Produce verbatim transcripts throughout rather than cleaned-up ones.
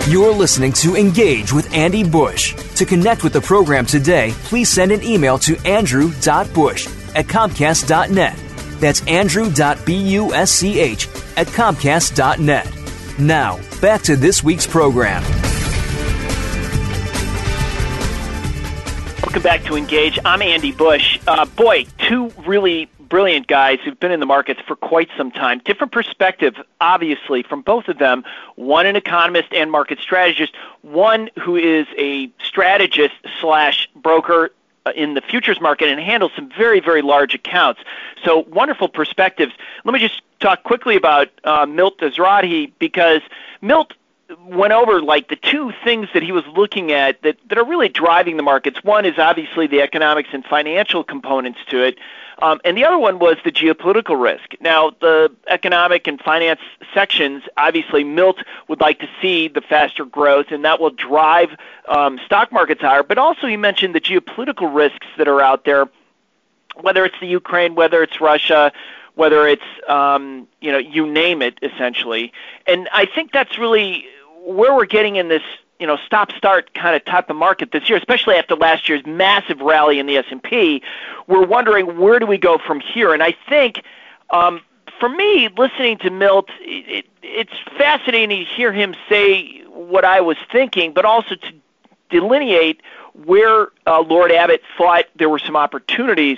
You're listening to Engage with Andy Bush. To connect with the program today, please send an email to andrew dot bush at comcast dot net. That's andrew dot busch at comcast dot net. Now, back to this week's program. Welcome back to Engage. I'm Andy Bush. Uh, boy, two really brilliant guys who've been in the markets for quite some time. Different perspective, obviously, from both of them. One an economist and market strategist. One who is a strategist slash broker in the futures market and handles some very, very large accounts. So wonderful perspectives. Let me just talk quickly about uh, Milt Ezrahi, because Milt went over like the two things that he was looking at that, that are really driving the markets. One is obviously the economics and financial components to it, um, and the other one was the geopolitical risk. Now, the economic and finance sections, obviously Milt would like to see the faster growth, and that will drive um, stock markets higher, but also he mentioned the geopolitical risks that are out there, whether it's the Ukraine, whether it's Russia, whether it's, um, you know, you name it, essentially. And I think that's really where we're getting in this, you know, stop-start kind of type of market this year, especially after last year's massive rally in the S and P. We're wondering, where do we go from here? And I think, um, for me, listening to Milt, it, it, it's fascinating to hear him say what I was thinking, but also to delineate where uh, Lord Abbott thought there were some opportunities.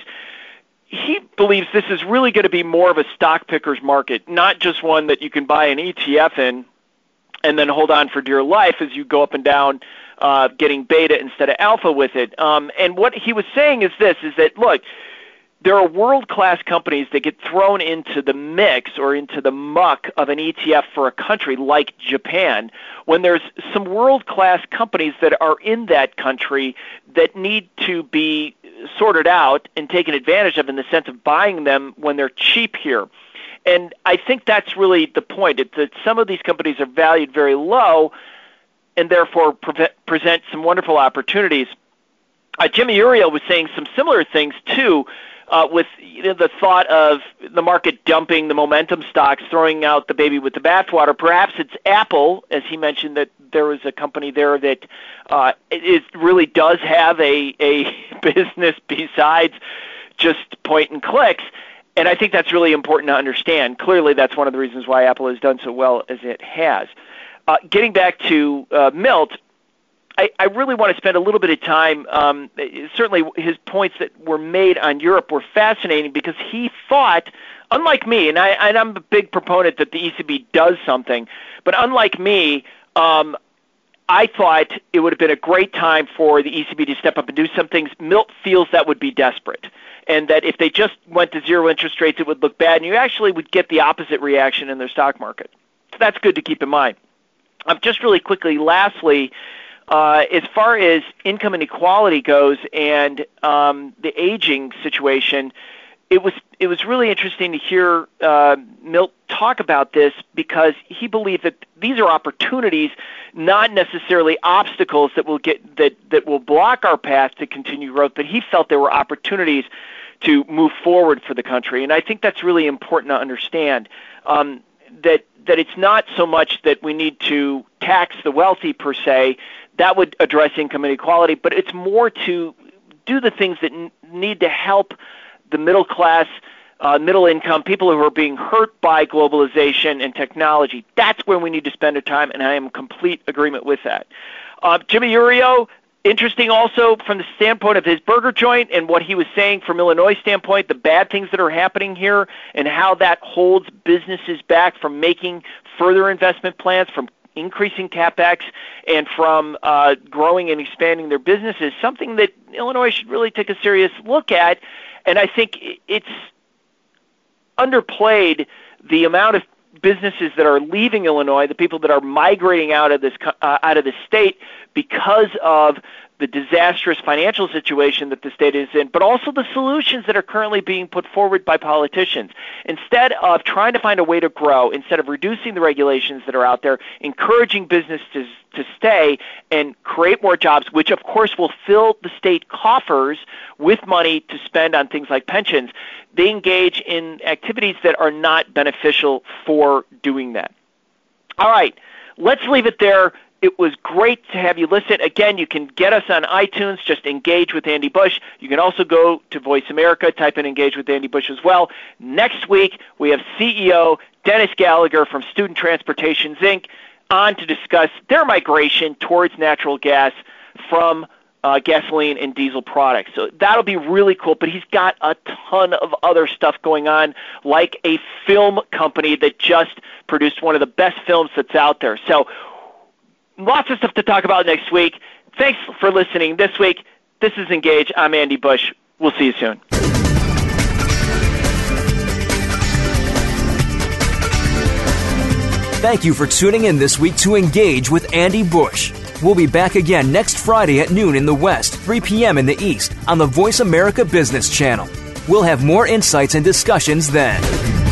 He believes this is really going to be more of a stock picker's market, not just one that you can buy an E T F in and then hold on for dear life as you go up and down, uh, getting beta instead of alpha with it. Um, and what he was saying is this, is that, look, there are world-class companies that get thrown into the mix or into the muck of an E T F for a country like Japan, when there's some world-class companies that are in that country that need to be sorted out and taken advantage of in the sense of buying them when they're cheap here. And I think that's really the point. It's that some of these companies are valued very low and therefore pre- present some wonderful opportunities. Uh, Jimmy Uriel was saying some similar things, too, uh, with you know, the thought of the market dumping the momentum stocks, throwing out the baby with the bathwater. Perhaps it's Apple, as he mentioned, that there was a company there that uh, it really does have a, a business besides just point and clicks. And I think that's really important to understand. Clearly, that's one of the reasons why Apple has done so well as it has. Uh, getting back to uh, Milt, I, I really want to spend a little bit of time. Um, certainly, his points that were made on Europe were fascinating because he thought, unlike me, and, I, and I'm a big proponent that the E C B does something, but unlike me, um, I thought it would have been a great time for the E C B to step up and do some things. Milt feels that would be desperate, and that if they just went to zero interest rates, it would look bad, and you actually would get the opposite reaction in their stock market. So that's good to keep in mind. Um, just really quickly, lastly, uh, as far as income inequality goes and um, the aging situation, it was it was really interesting to hear uh, Milt talk about this because he believed that these are opportunities, not necessarily obstacles that will get that, that will block our path to continue growth, but he felt there were opportunities to move forward for the country. And I think that's really important to understand, um, that that it's not so much that we need to tax the wealthy per se. That would address income inequality, but it's more to do the things that n- need to help the middle class, uh, middle income, people who are being hurt by globalization and technology. That's where we need to spend our time, and I am in complete agreement with that. Uh, Jimmy Uriel, interesting also from the standpoint of his burger joint and what he was saying from Illinois' standpoint, the bad things that are happening here and how that holds businesses back from making further investment plans, from increasing CapEx, and from uh, growing and expanding their businesses, something that Illinois should really take a serious look at. And I think it's underplayed the amount of businesses that are leaving Illinois, the people that are migrating out of this uh, out of the state because of the disastrous financial situation that the state is in, but also the solutions that are currently being put forward by politicians. Instead of trying to find a way to grow, instead of reducing the regulations that are out there, encouraging business to, to stay and create more jobs, which of course will fill the state coffers with money to spend on things like pensions, they engage in activities that are not beneficial for doing that. All right, let's leave it there. It was great to have you listen. Again, you can get us on iTunes, just Engage with Andy Bush. You can also go to Voice America, type in Engage with Andy Bush as well. Next week, we have C E O Dennis Gallagher from Student Transportation, Incorporated on to discuss their migration towards natural gas from uh, gasoline and diesel products. So that'll be really cool, but he's got a ton of other stuff going on, like a film company that just produced one of the best films that's out there. So lots of stuff to talk about next week. Thanks for listening this week. This is Engage. I'm Andy Bush. We'll see you soon. Thank you for tuning in this week to Engage with Andy Bush. We'll be back again next Friday at noon in the West, three p.m. in the East on the Voice America Business Channel. We'll have more insights and discussions then.